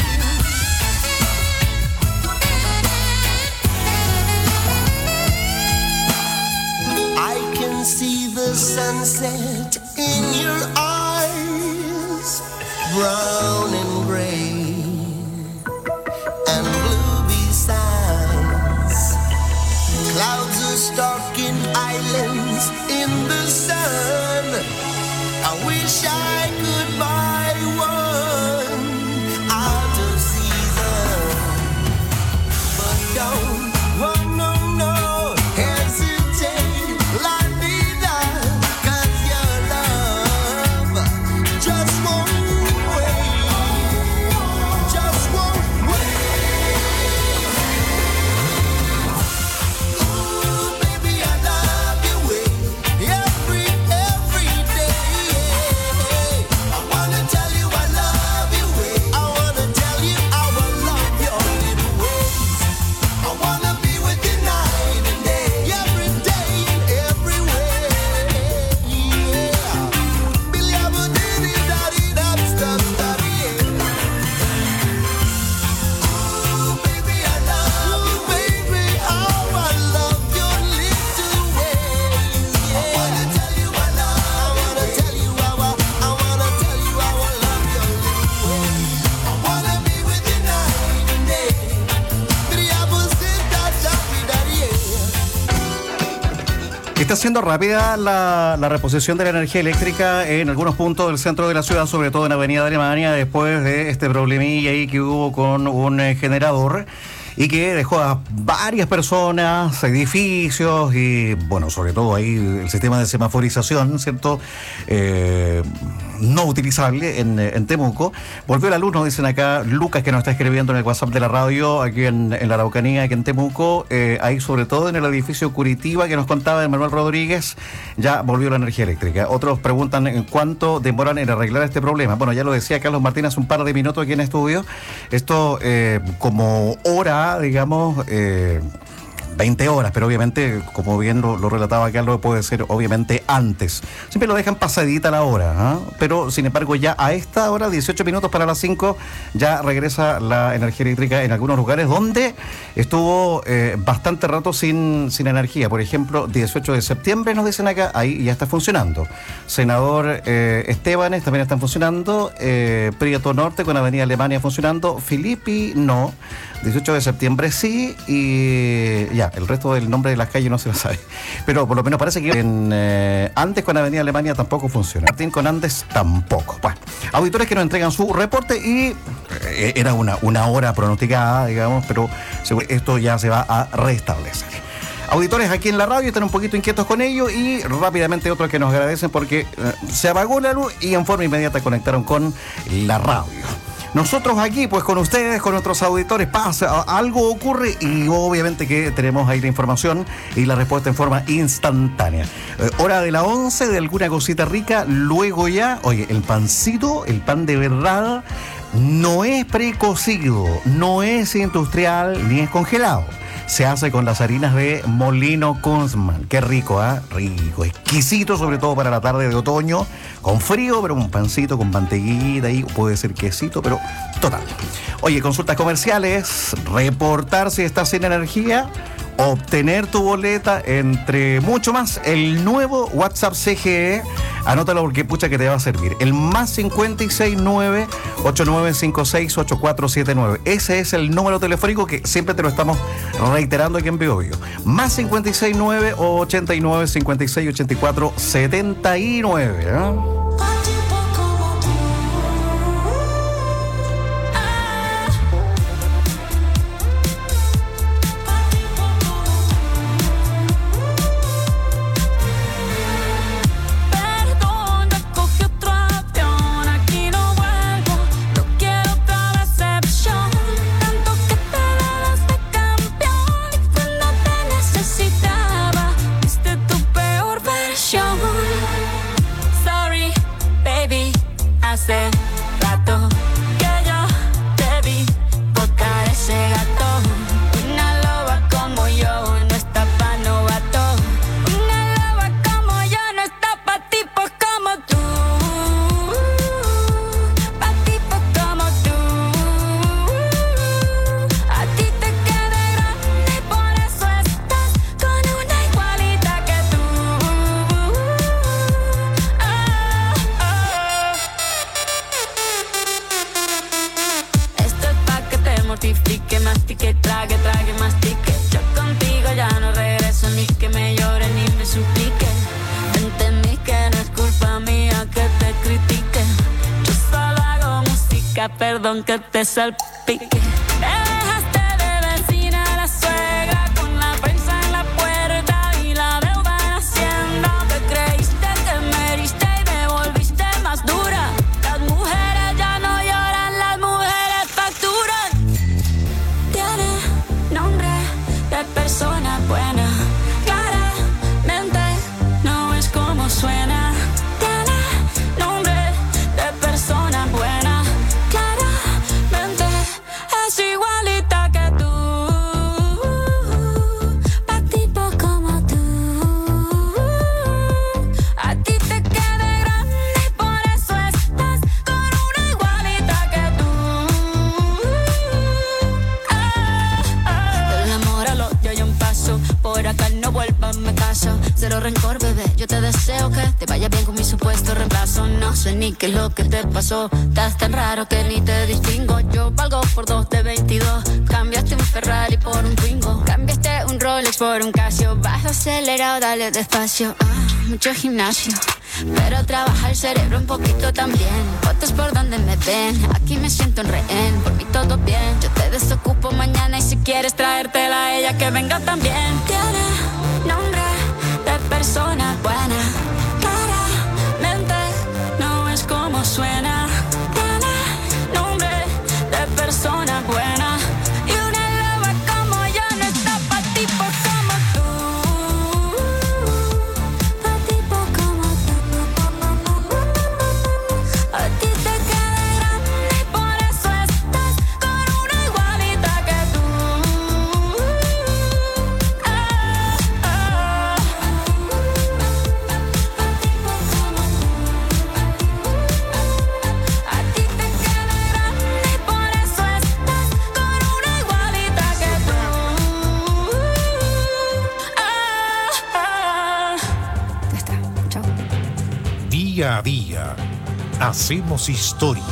I can see the sunset in your eyes, brown and gray and blue besides. Clouds are stalking islands in the sun. I wish I could buy one out of season. But don't, oh no, no, hesitate, la-di-da, 'cause your love just won't wait, just won't wait. Ooh, baby, I love your way every, every day. I wanna tell you I love your way. I wanna tell you I will love your little ways. I wanna be with you night and day, every day, every way. Yeah. Billy, I will diddy, daddy, dab, stab, daddy, yeah. Ooh, baby, I love you, baby. Oh, I love your little ways. Yeah. I wanna tell you I love. I wanna tell you I will. I wanna tell you I will love your little ways. I wanna be with you night and day. Billy, I will sit down, daddy, daddy, yeah. Está siendo rápida la, la reposición de la energía eléctrica en algunos puntos del centro de la ciudad, sobre todo en Avenida de Alemania, después de este problemilla ahí que hubo con un eh, generador y que dejó a varias personas, edificios y, bueno, sobre todo ahí el sistema de semaforización, ¿cierto? Eh, no utilizable en, en Temuco. Volvió la luz, nos dicen acá Lucas, que nos está escribiendo en el WhatsApp de la radio, aquí en, en la Araucanía, aquí en Temuco, eh, ahí sobre todo en el edificio Curitiba, que nos contaba Manuel Rodríguez, ya volvió la energía eléctrica. Otros preguntan en cuánto demoran en arreglar este problema. Bueno, ya lo decía Carlos Martínez hace un par de minutos aquí en estudio. Esto eh, como hora, digamos, eh, veinte horas, pero obviamente, como bien lo, lo relataba Carlos, puede ser obviamente antes. Siempre lo dejan pasadita la hora, ¿eh? Pero sin embargo ya a esta hora, dieciocho minutos para las cinco, ya regresa la energía eléctrica en algunos lugares donde estuvo eh, bastante rato sin, sin energía. Por ejemplo, dieciocho de septiembre nos dicen acá, ahí ya está funcionando. Senador eh, Estebanes también están funcionando, eh, Prieto Norte con Avenida Alemania funcionando, Filippi no, dieciocho de septiembre sí, y ya, el resto del nombre de las calles no se lo sabe. Pero por lo menos parece que en eh, Andes con Avenida Alemania tampoco funciona. Martín con Andes tampoco. Bueno, auditores que nos entregan su reporte y eh, era una, una hora pronosticada, digamos, pero esto ya se va a restablecer. Auditores aquí en la radio están un poquito inquietos con ello y rápidamente otros que nos agradecen porque eh, se apagó la luz y en forma inmediata conectaron con la radio. Nosotros aquí, pues con ustedes, con nuestros auditores, pasa, algo ocurre y obviamente que tenemos ahí la información y la respuesta en forma instantánea. Eh, hora de la once, de alguna cosita rica, luego ya, oye, el pancito, el pan de verdad, no es precocido, no es industrial ni es congelado. Se hace con las harinas de Molino Kunzman. Qué rico, ¿ah? ¿eh? Rico, exquisito, sobre todo para la tarde de otoño, con frío, pero un pancito con mantequillita y puede ser quesito, pero total. Oye, consultas comerciales, reportar si estás sin energía, obtener tu boleta, entre mucho más, el nuevo WhatsApp C G E. Anótalo porque pucha que te va a servir. El más cincuenta y seis nueve, ochenta y nueve cincuenta y seis, ochenta y cuatro setenta y nueve. Ese es el número telefónico que siempre te lo estamos reiterando aquí en Biobío. Más cincuenta y seis nueve, ochenta y nueve cincuenta y seis, ochenta y cuatro setenta y nueve. ¿eh? Hace rato que yo te vi botar ese gato. Una loba como yo no está pa' novato. Una loba como yo no está pa' tipos como tú. Pa' tipos como tú. A ti te queda grande y por eso estás con una igualita que tú. Ah, ah. Esto es pa' que te mortifique, mastique, trague, trague, mastique. Yo contigo ya no regreso, ni que me llore ni me suplique. Entendí que no es culpa mía que te critique. Yo solo hago música, perdón que te salpique. Te dejaste de vecina a la suegra con la prensa en la puerta y la deuda en Hacienda. Te creíste que me heriste y me volviste más dura. Las mujeres ya no lloran, las mujeres facturan. Tiene nombre de persona buena. Claramente no es como suena. Tiene nombre de persona buena. Claramente es igualita que tú. Pa' tipos como tú. A ti te queda grande y por eso estás con una igualita que tú. Ah, ah. Del amor al odio hay un paso. Por acá no vuelvas, me caso. Cero rencor, bebé, yo te deseo que te vaya bien con mi supuesto reemplazo. No sé ni qué es lo que te pasó. Estás tan raro que ni te distingo. Yo valgo por dos de veintidós. Cambiaste un Ferrari por un Twingo. Cambiaste un Rolex por un Casio. Vas acelerado, dale despacio. Ah, mucho gimnasio, pero trabaja el cerebro un poquito también. Fotos por donde me ven, aquí me siento en rehén. Por mí todo bien, yo te desocupo mañana. Y si quieres traértela a ella, que venga también. Tiene nombre de persona buena. Claramente no es como suena. Tiene nombre de persona buena. Y una loba como yo no está pa' tipos como tú. Pa' tipos como tú. A ti te queda grande y por eso estás con una igualita que tú. Ah, ah. A ti te queda grande y por eso estás con una igualita que tú. Ah, ah. Ya está. Chao. Día a día, hacemos historia.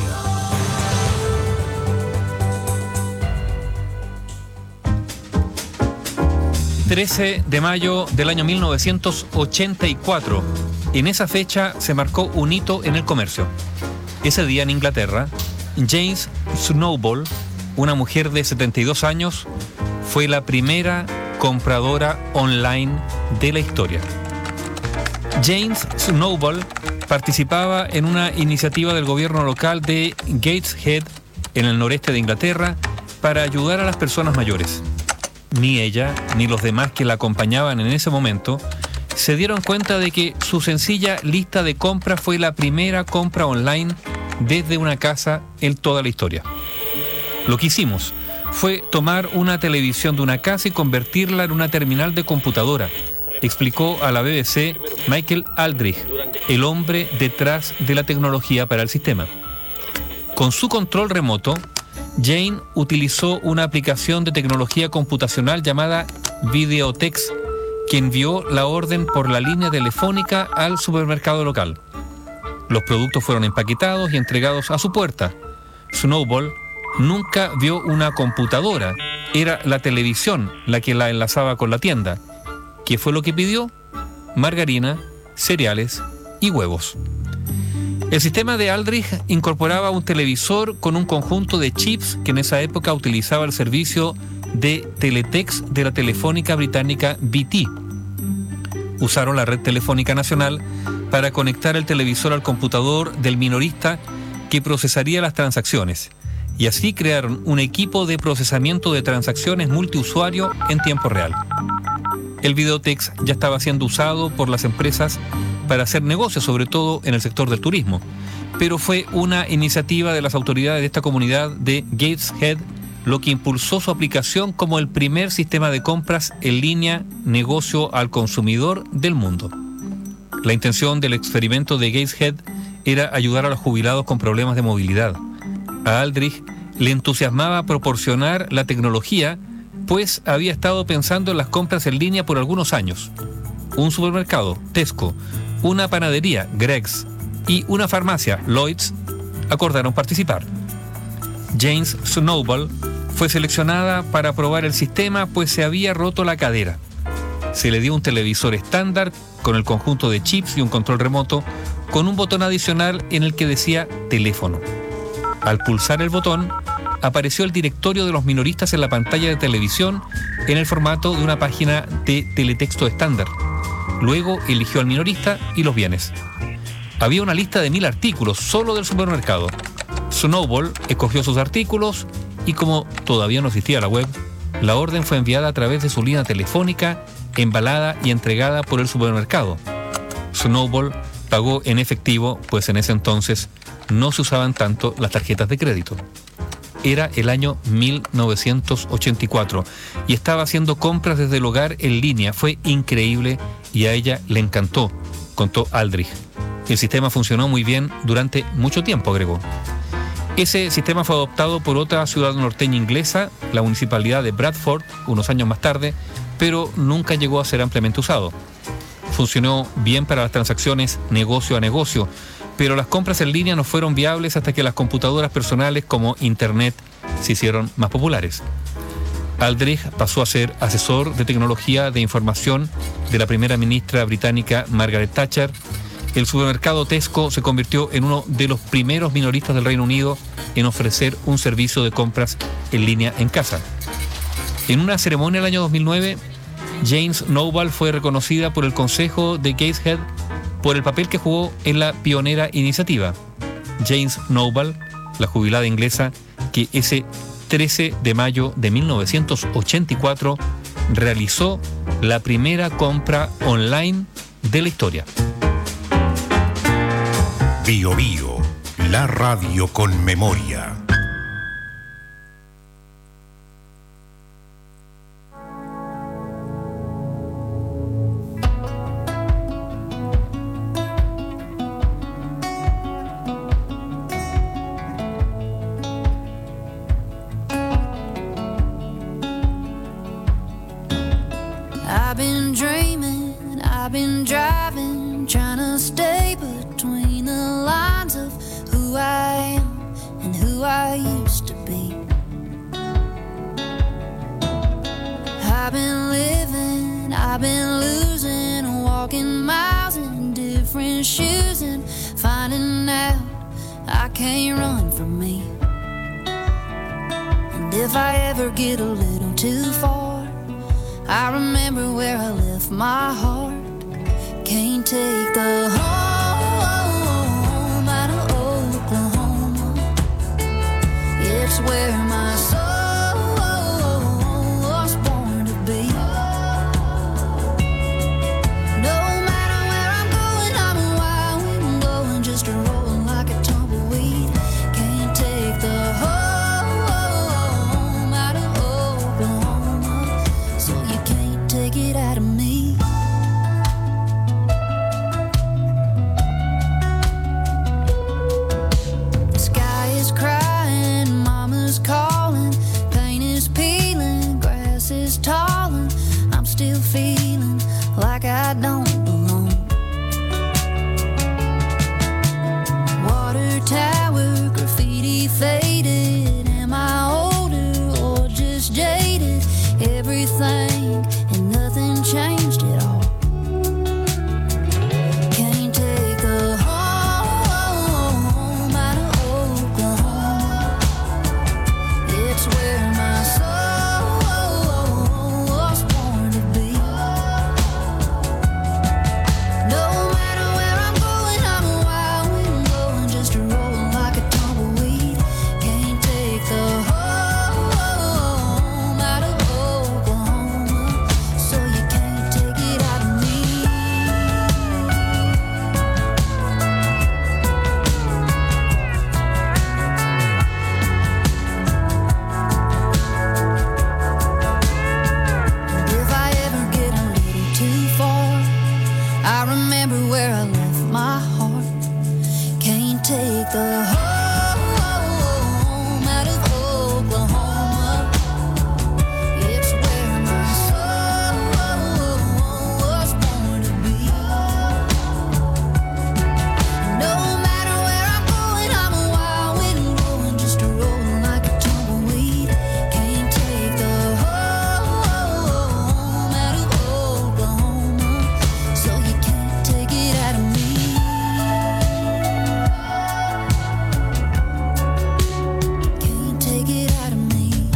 trece de mayo del año mil novecientos ochenta y cuatro. En esa fecha se marcó un hito en el comercio. Ese día en Inglaterra, James Snowball, una mujer de setenta y dos años, fue la primera compradora online de la historia. James Snowball participaba en una iniciativa del gobierno local de Gateshead, en el noreste de Inglaterra, para ayudar a las personas mayores. Ni ella, ni los demás que la acompañaban en ese momento, se dieron cuenta de que su sencilla lista de compras fue la primera compra online desde una casa en toda la historia. Lo que hicimos fue tomar una televisión de una casa y convertirla en una terminal de computadora, explicó a la B B C Michael Aldrich, el hombre detrás de la tecnología para el sistema. Con su control remoto, Jane utilizó una aplicación de tecnología computacional llamada Videotex, que envió la orden por la línea telefónica al supermercado local. Los productos fueron empaquetados y entregados a su puerta. Snowball nunca vio una computadora, era la televisión la que la enlazaba con la tienda. ¿Qué fue lo que pidió? Margarina, cereales y huevos. El sistema de Aldrich incorporaba un televisor con un conjunto de chips que en esa época utilizaba el servicio de teletext de la telefónica británica B T. Usaron la red telefónica nacional para conectar el televisor al computador del minorista que procesaría las transacciones, y así crearon un equipo de procesamiento de transacciones multiusuario en tiempo real. El Videotex ya estaba siendo usado por las empresas para hacer negocios, sobre todo en el sector del turismo, pero fue una iniciativa de las autoridades de esta comunidad de Gateshead lo que impulsó su aplicación como el primer sistema de compras en línea negocio al consumidor del mundo. La intención del experimento de Gateshead era ayudar a los jubilados con problemas de movilidad. A Aldrich le entusiasmaba proporcionar la tecnología, pues había estado pensando en las compras en línea por algunos años. Un supermercado, Tesco, una panadería, Greggs, y una farmacia, Lloyd's, acordaron participar. James Snowball fue seleccionada para probar el sistema, pues se había roto la cadera. Se le dio un televisor estándar con el conjunto de chips y un control remoto con un botón adicional en el que decía teléfono. Al pulsar el botón, apareció el directorio de los minoristas en la pantalla de televisión en el formato de una página de teletexto estándar. Luego eligió al minorista y los bienes. Había una lista de mil artículos solo del supermercado. Snowball escogió sus artículos y, como todavía no existía la web, la orden fue enviada a través de su línea telefónica, embalada y entregada por el supermercado. Snowball pagó en efectivo, pues en ese entonces no se usaban tanto las tarjetas de crédito. Era el año mil novecientos ochenta y cuatro y estaba haciendo compras desde el hogar en línea. Fue increíble y a ella le encantó, contó Aldrich. El sistema funcionó muy bien durante mucho tiempo, agregó. Ese sistema fue adoptado por otra ciudad norteña inglesa, la municipalidad de Bradford, unos años más tarde, pero nunca llegó a ser ampliamente usado. Funcionó bien para las transacciones negocio a negocio, pero las compras en línea no fueron viables hasta que las computadoras personales como Internet se hicieron más populares. Aldrich pasó a ser asesor de tecnología de información de la primera ministra británica Margaret Thatcher. El supermercado Tesco se convirtió en uno de los primeros minoristas del Reino Unido en ofrecer un servicio de compras en línea en casa. En una ceremonia el año dos mil nueve, Jane Snowball fue reconocida por el Consejo de Gateshead por el papel que jugó en la pionera iniciativa. Jane Snowball, la jubilada inglesa, que ese trece de mayo de mil novecientos ochenta y cuatro realizó la primera compra online de la historia. Bio Bio, la radio con memoria. I've been dreaming, I've been driving, trying to stay between the lines of who I am and who I used to be. I've been living, I've been losing, walking miles in different shoes and finding out I can't run from me. And if I ever get a little too far, I remember where I left my heart. Can't take the home out of Oklahoma. It's where my soul was born to be. No matter where I'm going, I'm a wild wind blowing, just a rolling like a tumbleweed. Can't take the home out of Oklahoma, so you can't take it out of me. The sky is crying, mama's calling, pain is peeling, grass is tall, and I'm still feeling like I don't belong. Water tower, graffiti faded. Am I older or just jaded? Everything and nothing changed at all. Can't take the home out of Oklahoma. It's where my soul was born to be. No matter where I'm going, I'm a wild wind blowing, just a rolling like a tumbleweed. Can't take the home out of Oklahoma, so you can't take it out of me. If I ever get a little too far, I remember where I left my heart. Can't take the home out of Oklahoma. It's where my soul was born to be. No matter where I'm going, I'm a wild wind blowing, just a rolling like a tumbleweed. Can't take the home out of Oklahoma, so you can't take it out of me. Can't take it out of me.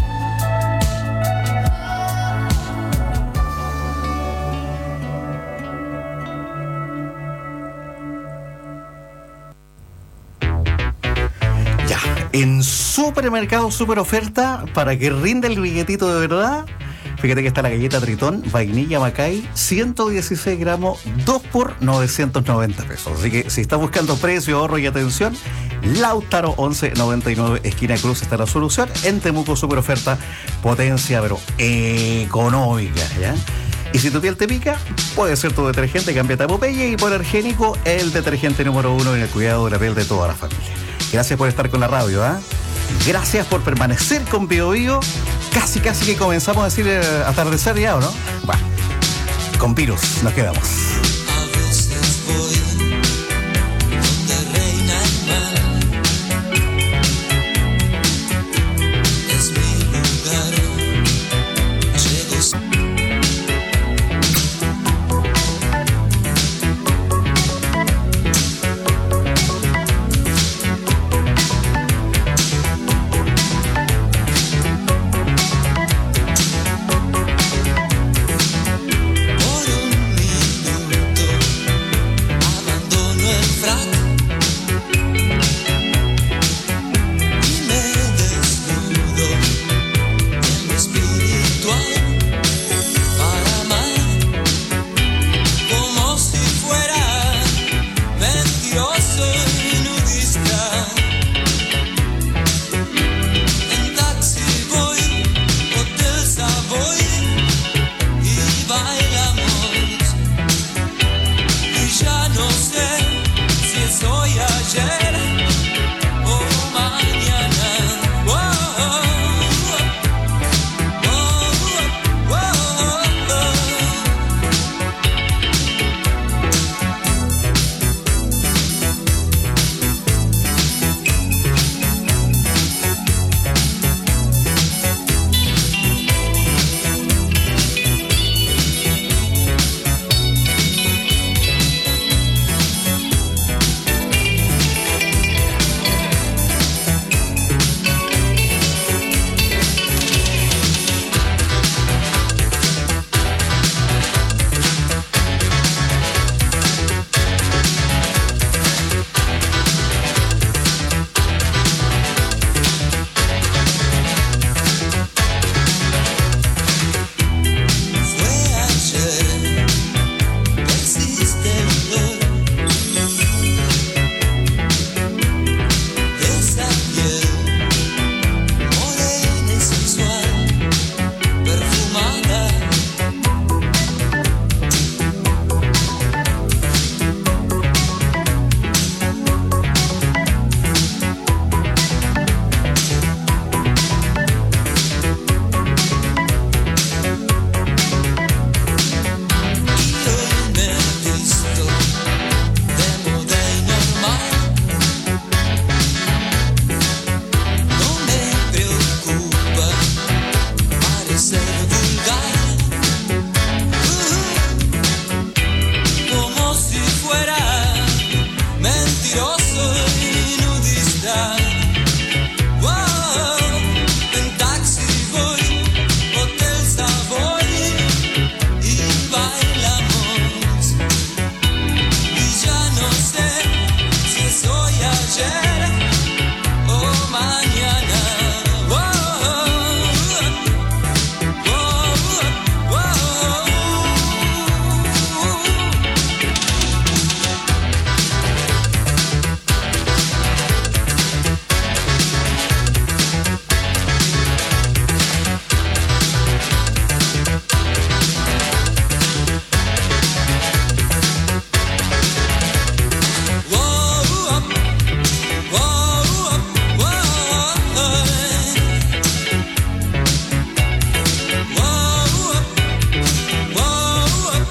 Ya, en Supermercado Super Oferta, para que rinda el billetito de verdad, fíjate que está la galleta Tritón, vainilla Macay, ciento dieciséis gramos, dos por novecientos noventa pesos. Así que si estás buscando precio, ahorro y atención, Lautaro once noventa y nueve, esquina Cruz, está la solución. En Temuco Super Oferta, potencia pero económica, ¿ya? Y si tu piel te pica, puede ser tu detergente, cámbiate a Popeye, y por Argénico, el detergente número uno en el cuidado de la piel de toda la familia. Gracias por estar con la radio, ¿ah? Gracias por permanecer con Bio Bio. Casi, casi que comenzamos a decir eh, atardecer ya, ¿o no? Bueno, con virus nos quedamos.